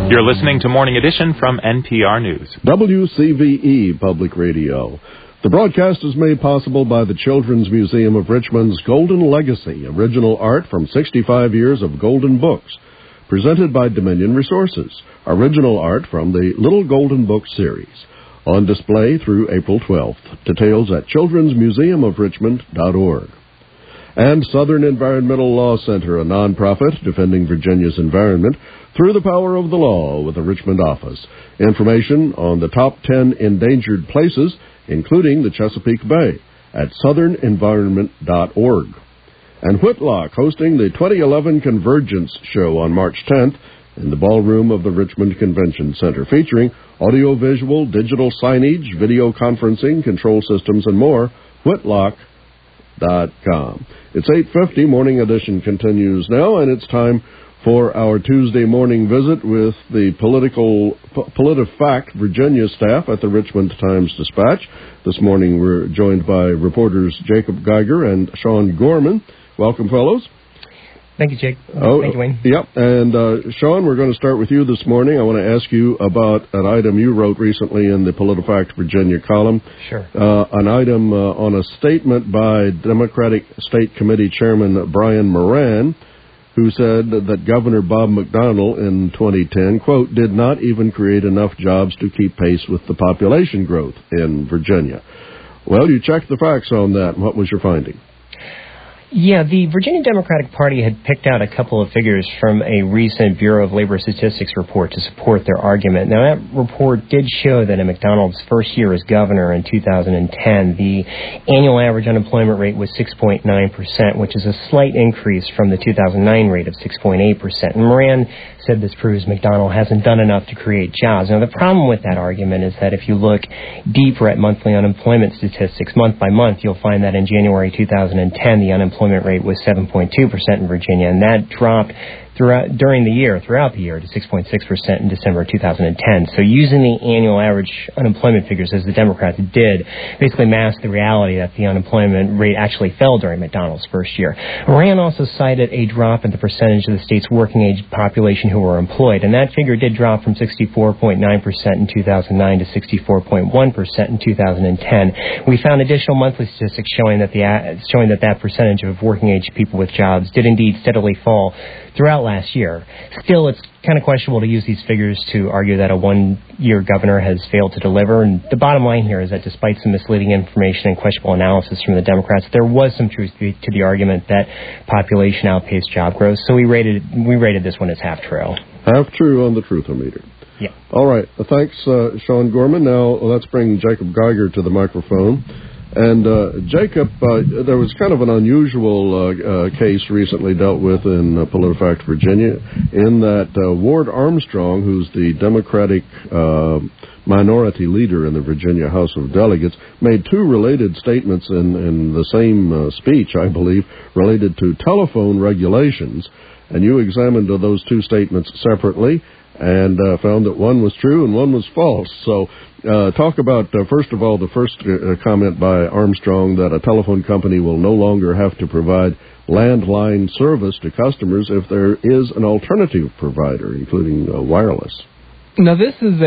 You're listening to Morning Edition from NPR News. WCVE Public Radio. The broadcast is made possible by the Children's Museum of Richmond's Golden Legacy, original art from 65 years of golden books. Presented by Dominion Resources, original art from the Little Golden Book series. On display through April 12th. Details at childrensmuseumofrichmond.org. And Southern Environmental Law Center, a nonprofit defending Virginia's environment through the power of the law with a Richmond office. Information on the top 10 endangered places, including the Chesapeake Bay, at southernenvironment.org. And Whitlock hosting the 2011 Convergence Show on March 10th in the ballroom of the Richmond Convention Center, featuring audiovisual, digital signage, video conferencing, control systems, and more. Whitlock.com. It's 8:50. Morning Edition continues now, and it's time for our Tuesday morning visit with the PolitiFact Virginia staff at the Richmond Times-Dispatch. This morning we're joined by reporters Jacob Geiger and Sean Gorman. Welcome, fellows. Thank you, Jake. Thank you, Wayne. Yep. And, Sean, we're going to start with you this morning. I want to ask you about an item you wrote recently in the PolitiFact Virginia column. Sure. An item on a statement by Democratic State Committee Chairman Brian Moran, who said that Governor Bob McDonnell in 2010, quote, did not even create enough jobs to keep pace with the population growth in Virginia. Well, you checked the facts on that. What was your finding? Yeah, the Virginia Democratic Party had picked out a couple of figures from a recent Bureau of Labor Statistics report to support their argument. Now, that report did show that in McDonnell's first year as governor in 2010, the annual average unemployment rate was 6.9%, which is a slight increase from the 2009 rate of 6.8%. And Moran said this proves McDonnell hasn't done enough to create jobs. Now, the problem with that argument is that if you look deeper at monthly unemployment statistics, month by month, you'll find that in January 2010, the unemployment rate was 7.2% in Virginia, and that dropped throughout the year to 6.6% in December 2010. So using the annual average unemployment figures, as the Democrats did, basically masked the reality that the unemployment rate actually fell during McDonnell's first year. Moran also cited a drop in the percentage of the state's working-age population who were employed, and that figure did drop from 64.9% in 2009 to 64.1% in 2010. We found additional monthly statistics showing that that percentage of working-age people with jobs did indeed steadily fall throughout last year. Still, it's kind of questionable to use these figures to argue that a one-year governor has failed to deliver. And the bottom line here is that despite some misleading information and questionable analysis from the Democrats, there was some truth to the argument that population outpaced job growth. So we rated this one as half true. Half true on the truth-o-meter. Yeah. All right. Thanks, Sean Gorman. Now let's bring Jacob Geiger to the microphone. And, Jacob, there was kind of an unusual case recently dealt with in PolitiFact Virginia in that Ward Armstrong, who's the Democratic minority leader in the Virginia House of Delegates, made two related statements in the same speech, I believe, related to telephone regulations. And you examined those two statements separately and found that one was true and one was false. So talk about, first of all, the first comment by Armstrong that a telephone company will no longer have to provide landline service to customers if there is an alternative provider, including wireless. Now, this is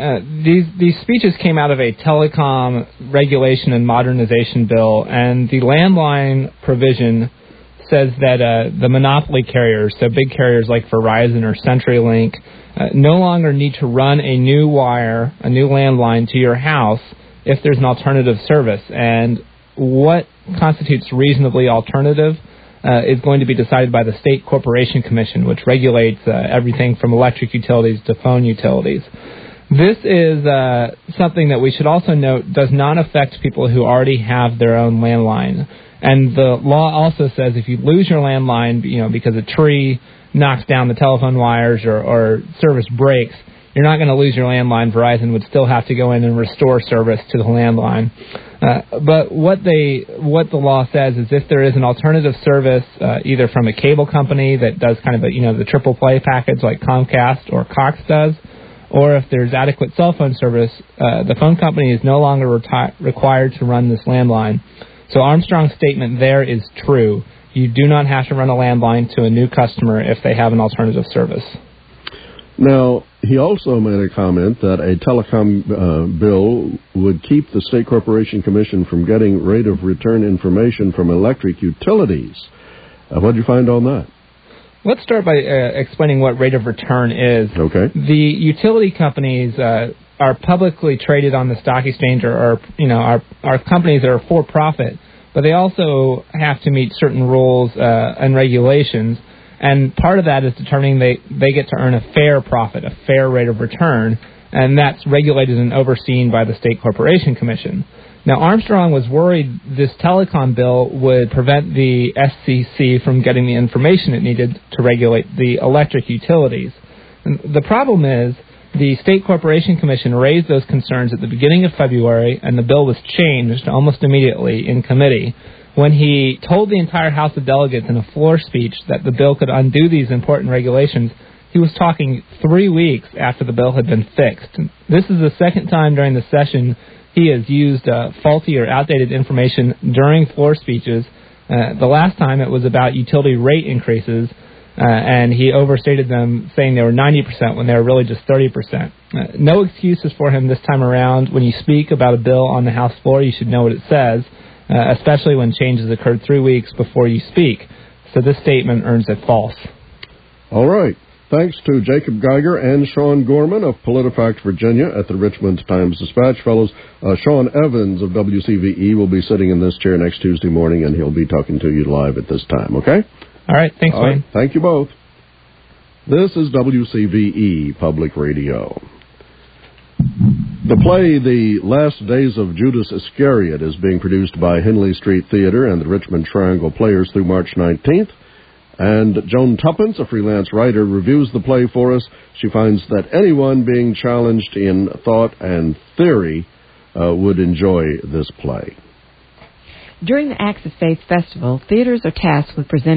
these speeches came out of a telecom regulation and modernization bill, and the landline provision says that the monopoly carriers, so big carriers like Verizon or CenturyLink, no longer need to run a new wire, a new landline to your house if there's an alternative service. And what constitutes reasonably alternative is going to be decided by the State Corporation Commission, which regulates everything from electric utilities to phone utilities. This is something that we should also note does not affect people who already have their own landline. And the law also says if you lose your landline, because a tree knocks down the telephone wires or service breaks, you're not going to lose your landline. Verizon would still have to go in and restore service to the landline. But what the law says is if there is an alternative service, either from a cable company that does kind of the triple play package like Comcast or Cox does, or if there's adequate cell phone service, the phone company is no longer required to run this landline. So Armstrong's statement there is true. You do not have to run a landline to a new customer if they have an alternative service. Now, He also made a comment that a telecom bill would keep the State Corporation Commission from getting rate of return information from electric utilities. What did you find on that? Let's start by explaining what rate of return is. Okay. The utility companies are publicly traded on the stock exchange, or are companies that are for profit, but they also have to meet certain rules and regulations. And part of that is determining they get to earn a fair profit, a fair rate of return, and that's regulated and overseen by the State Corporation Commission. Now, Armstrong was worried this telecom bill would prevent the SCC from getting the information it needed to regulate the electric utilities. And the problem is the State Corporation Commission raised those concerns at the beginning of February, and the bill was changed almost immediately in committee. When he told the entire House of Delegates in a floor speech that the bill could undo these important regulations, he was talking 3 weeks after the bill had been fixed. This is the second time during the session he has used faulty or outdated information during floor speeches. The last time it was about utility rate increases, and he overstated them, saying they were 90% when they were really just 30%. No excuses for him this time around. When you speak about a bill on the House floor, you should know what it says, especially when changes occurred 3 weeks before you speak. So this statement earns it false. All right. Thanks to Jacob Geiger and Sean Gorman of PolitiFact Virginia at the Richmond Times-Dispatch. Fellows, Sean Evans of WCVE will be sitting in this chair next Tuesday morning, and he'll be talking to you live at this time, okay? All right. Thanks, Wayne. Right. Thank you both. This is WCVE Public Radio. The play The Last Days of Judas Iscariot is being produced by Henley Street Theater and the Richmond Triangle Players through March 19th. And Joan Tuppence, a freelance writer, reviews the play for us. She finds that anyone being challenged in thought and theory would enjoy this play. During the Acts of Faith Festival, theaters are tasked with presenting